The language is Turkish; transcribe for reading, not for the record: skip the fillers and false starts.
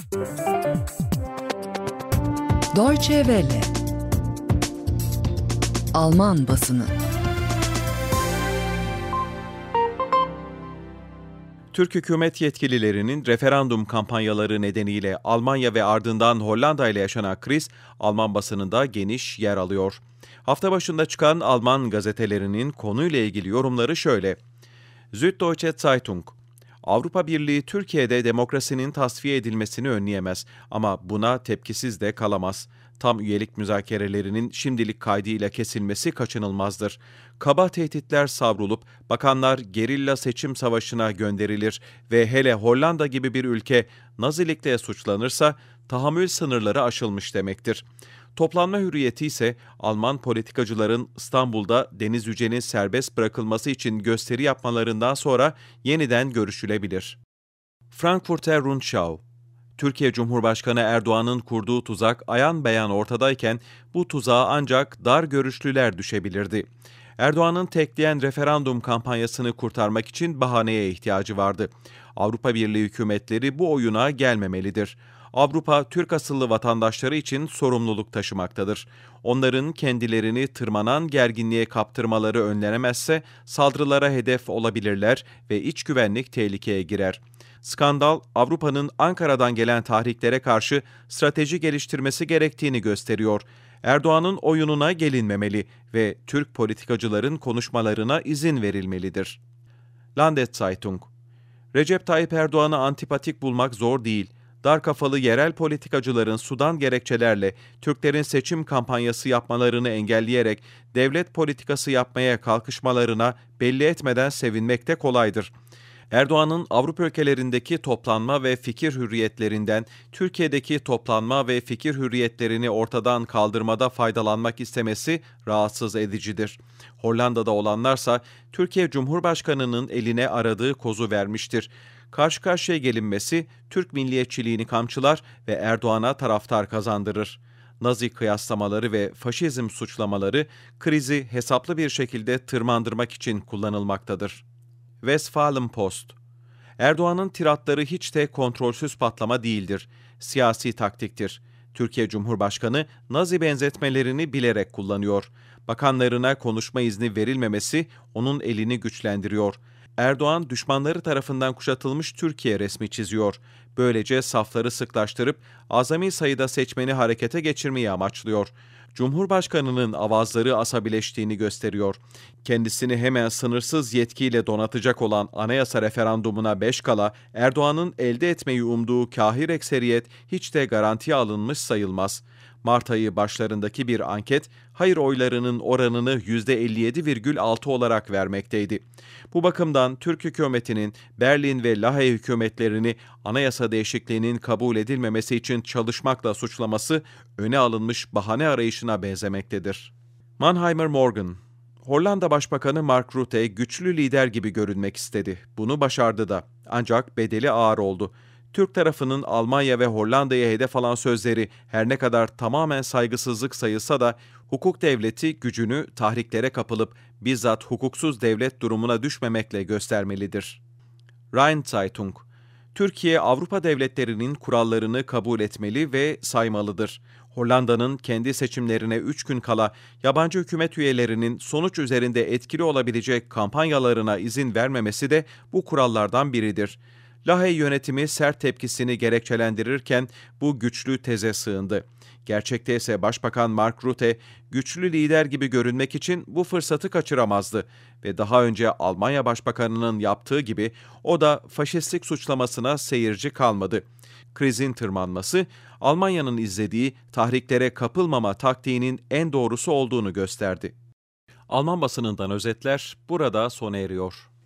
Deutsche Welle. Alman basını. Türk hükümet yetkililerinin referandum kampanyaları nedeniyle Almanya ve ardından Hollanda ile yaşanan kriz Alman basınında geniş yer alıyor. Hafta başında çıkan Alman gazetelerinin konuyla ilgili yorumları şöyle. Süddeutsche Zeitung: Avrupa Birliği Türkiye'de demokrasinin tasfiye edilmesini önleyemez ama buna tepkisiz de kalamaz. Tam üyelik müzakerelerinin şimdilik kaydıyla kesilmesi kaçınılmazdır. Kaba tehditler savrulup bakanlar gerilla seçim savaşına gönderilir ve hele Hollanda gibi bir ülke Nazilikle suçlanırsa tahammül sınırları aşılmış demektir. Toplanma hürriyeti ise Alman politikacıların İstanbul'da Deniz Yücel'in serbest bırakılması için gösteri yapmalarından sonra yeniden görüşülebilir. Frankfurter Rundschau: Türkiye Cumhurbaşkanı Erdoğan'ın kurduğu tuzak ayan beyan ortadayken bu tuzağa ancak dar görüşlüler düşebilirdi. Erdoğan'ın tekleyen referandum kampanyasını kurtarmak için bahaneye ihtiyacı vardı. Avrupa Birliği hükümetleri bu oyuna gelmemelidir. Avrupa, Türk asıllı vatandaşları için sorumluluk taşımaktadır. Onların kendilerini tırmanan gerginliğe kaptırmaları önlenemezse saldırılara hedef olabilirler ve iç güvenlik tehlikeye girer. Skandal, Avrupa'nın Ankara'dan gelen tahriklere karşı strateji geliştirmesi gerektiğini gösteriyor. Erdoğan'ın oyununa gelinmemeli ve Türk politikacıların konuşmalarına izin verilmelidir. Landeszeitung: Recep Tayyip Erdoğan'ı antipatik bulmak zor değil. Dar kafalı yerel politikacıların sudan gerekçelerle Türklerin seçim kampanyası yapmalarını engelleyerek devlet politikası yapmaya kalkışmalarına belli etmeden sevinmek de kolaydır. Erdoğan'ın Avrupa ülkelerindeki toplanma ve fikir hürriyetlerinden Türkiye'deki toplanma ve fikir hürriyetlerini ortadan kaldırmada faydalanmak istemesi rahatsız edicidir. Hollanda'da olanlarsa Türkiye Cumhurbaşkanı'nın eline aradığı kozu vermiştir. Karşı karşıya gelinmesi Türk milliyetçiliğini kamçılar ve Erdoğan'a taraftar kazandırır. Nazi kıyaslamaları ve faşizm suçlamaları krizi hesaplı bir şekilde tırmandırmak için kullanılmaktadır. Westfalen-Post: Erdoğan'ın tiratları hiç de kontrolsüz patlama değildir. Siyasi taktiktir. Türkiye Cumhurbaşkanı Nazi benzetmelerini bilerek kullanıyor. Bakanlarına konuşma izni verilmemesi onun elini güçlendiriyor. Erdoğan düşmanları tarafından kuşatılmış Türkiye resmi çiziyor. Böylece safları sıklaştırıp azami sayıda seçmeni harekete geçirmeyi amaçlıyor. Cumhurbaşkanının avazları asabileştiğini gösteriyor. Kendisini hemen sınırsız yetkiyle donatacak olan anayasa referandumuna 5 kala Erdoğan'ın elde etmeyi umduğu kahir ekseriyet hiç de garantiye alınmış sayılmaz. Mart ayı başlarındaki bir anket, hayır oylarının oranını %57,6 olarak vermekteydi. Bu bakımdan Türk hükümetinin Berlin ve Lahey hükümetlerini anayasa değişikliğinin kabul edilmemesi için çalışmakla suçlaması öne alınmış bahane arayışına benzemektedir. Mannheimer Morgen: Hollanda Başbakanı Mark Rutte güçlü lider gibi görünmek istedi. Bunu başardı da. Ancak bedeli ağır oldu. Türk tarafının Almanya ve Hollanda'ya hedef alan sözleri her ne kadar tamamen saygısızlık sayılsa da hukuk devleti gücünü tahriklere kapılıp bizzat hukuksuz devlet durumuna düşmemekle göstermelidir. Rhein Zeitung: Türkiye, Avrupa devletlerinin kurallarını kabul etmeli ve saymalıdır. Hollanda'nın kendi seçimlerine 3 gün kala yabancı hükümet üyelerinin sonuç üzerinde etkili olabilecek kampanyalarına izin vermemesi de bu kurallardan biridir. Lahey yönetimi sert tepkisini gerekçelendirirken bu güçlü teze sığındı. Gerçekte ise Başbakan Mark Rutte güçlü lider gibi görünmek için bu fırsatı kaçıramazdı ve daha önce Almanya Başbakanı'nın yaptığı gibi o da faşistlik suçlamasına seyirci kalmadı. Krizin tırmanması Almanya'nın izlediği tahriklere kapılmama taktiğinin en doğrusu olduğunu gösterdi. Alman basınından özetler burada sona eriyor.